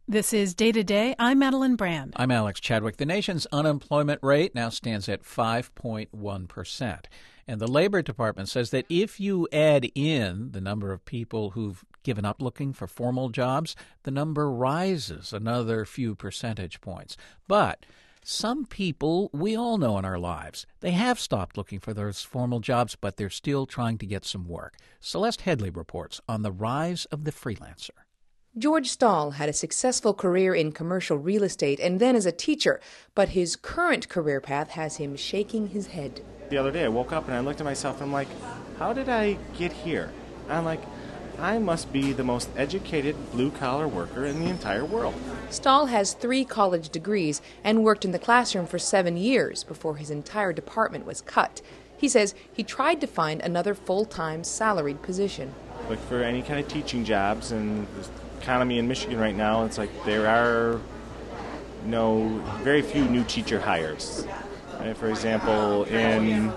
This is Day to Day. I'm Madeline Brand. I'm Alex Chadwick. The nation's unemployment rate now stands at 5.1%. And the Labor Department says that if you add in the number of people who've given up looking for formal jobs, the number rises another few percentage points. But some people we all know in our lives, they have stopped looking for those formal jobs, but they're still trying to get some work. Celeste Headley reports on the rise of the freelancer. George Stahl had a successful career in commercial real estate and then as a teacher, but his current career path has him shaking his head. The other day I woke up and I looked at myself and I'm like, how did I get here? I'm like, I must be the most educated blue-collar worker in the entire world. Stahl has 3 college degrees and worked in the classroom for 7 years before his entire department was cut. He says he tried to find another full-time salaried position. Look for any kind of teaching jobs, and the economy in Michigan right now, it's like there are very few new teacher hires. For example, in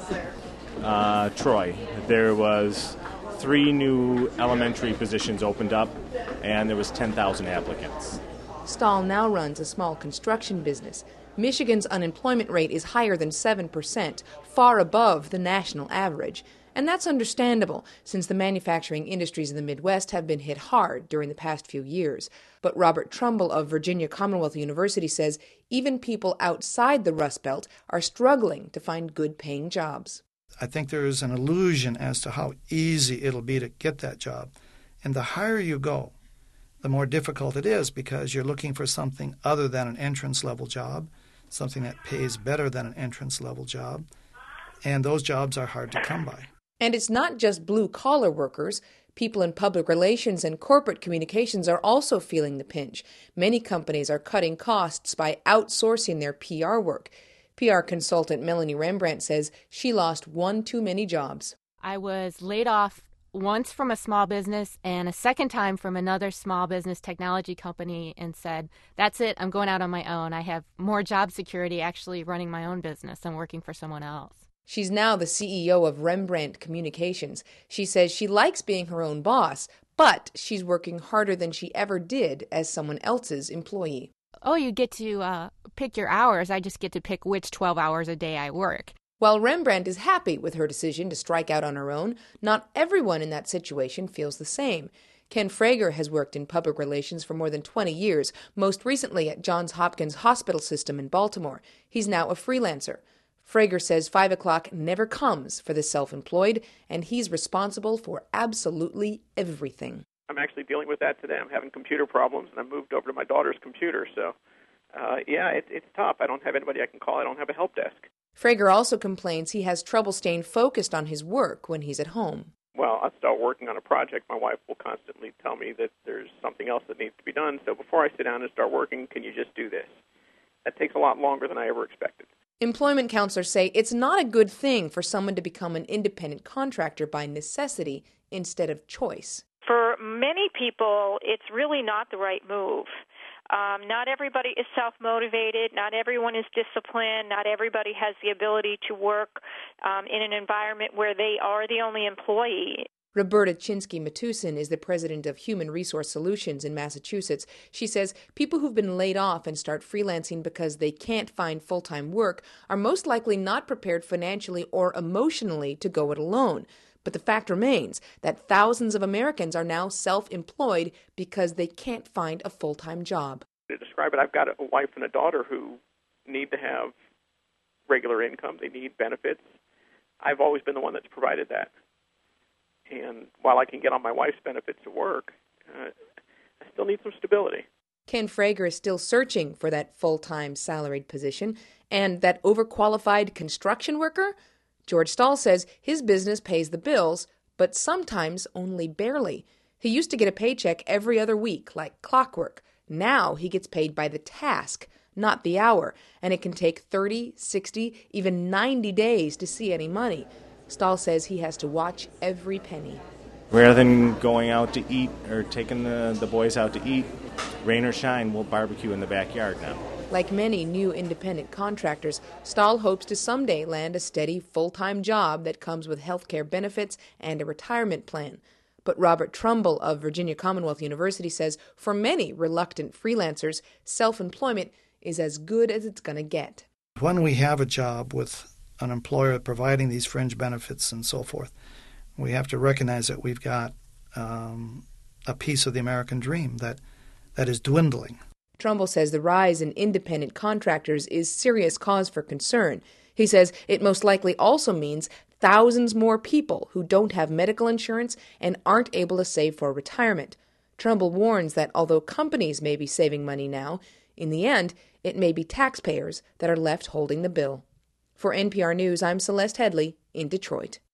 Troy, there was 3 new elementary positions opened up, and there was 10,000 applicants. Stahl now runs a small construction business. Michigan's unemployment rate is higher than 7%, far above the national average. And that's understandable, since the manufacturing industries in the Midwest have been hit hard during the past few years. But Robert Trumbull of Virginia Commonwealth University says even people outside the Rust Belt are struggling to find good-paying jobs. I think there is an illusion as to how easy it'll be to get that job. And the higher you go, the more difficult it is, because you're looking for something other than an entrance-level job, something that pays better than an entrance-level job, and those jobs are hard to come by. And it's not just blue-collar workers. People in public relations and corporate communications are also feeling the pinch. Many companies are cutting costs by outsourcing their PR work. PR consultant Melanie Rembrandt says she lost 1 too many jobs. I was laid off once from a small business and a second time from another small business technology company, and said, that's it, I'm going out on my own. I have more job security actually running my own business than working for someone else. She's now the CEO of Rembrandt Communications. She says she likes being her own boss, but she's working harder than she ever did as someone else's employee. Oh, you get to pick your hours. I just get to pick which 12 hours a day I work. While Rembrandt is happy with her decision to strike out on her own, not everyone in that situation feels the same. Ken Frager has worked in public relations for more than 20 years, most recently at Johns Hopkins Hospital System in Baltimore. He's now a freelancer. Frager says 5 o'clock never comes for the self-employed, and he's responsible for absolutely everything. I'm actually dealing with that today. I'm having computer problems, and I moved over to my daughter's computer. So, it's tough. I don't have anybody I can call. I don't have a help desk. Frager also complains he has trouble staying focused on his work when he's at home. Well, I'll start working on a project. My wife will constantly tell me that there's something else that needs to be done. So before I sit down and start working, can you just do this? That takes a lot longer than I ever expected. Employment counselors say it's not a good thing for someone to become an independent contractor by necessity instead of choice. For many people, it's really not the right move. Not everybody is self-motivated. Not everyone is disciplined. Not everybody has the ability to work in an environment where they are the only employee. Roberta Chinsky-Matusin is the president of Human Resource Solutions in Massachusetts. She says people who've been laid off and start freelancing because they can't find full-time work are most likely not prepared financially or emotionally to go it alone. But the fact remains that thousands of Americans are now self-employed because they can't find a full-time job. To describe it, I've got a wife and a daughter who need to have regular income. They need benefits. I've always been the one that's provided that. And while I can get on my wife's benefits to work, I still need some stability. Ken Frager is still searching for that full-time salaried position. And that overqualified construction worker? George Stahl says his business pays the bills, but sometimes only barely. He used to get a paycheck every other week, like clockwork. Now he gets paid by the task, not the hour, and it can take 30, 60, even 90 days to see any money. Stahl says he has to watch every penny. Rather than going out to eat or taking the boys out to eat, rain or shine, we'll barbecue in the backyard now. Like many new independent contractors, Stahl hopes to someday land a steady full-time job that comes with health care benefits and a retirement plan. But Robert Trumbull of Virginia Commonwealth University says for many reluctant freelancers, self-employment is as good as it's going to get. When we have a job with an employer providing these fringe benefits and so forth, we have to recognize that we've got a piece of the American dream that is dwindling. Trumbull says the rise in independent contractors is serious cause for concern. He says it most likely also means thousands more people who don't have medical insurance and aren't able to save for retirement. Trumbull warns that although companies may be saving money now, in the end, it may be taxpayers that are left holding the bill. For NPR News, I'm Celeste Headley in Detroit.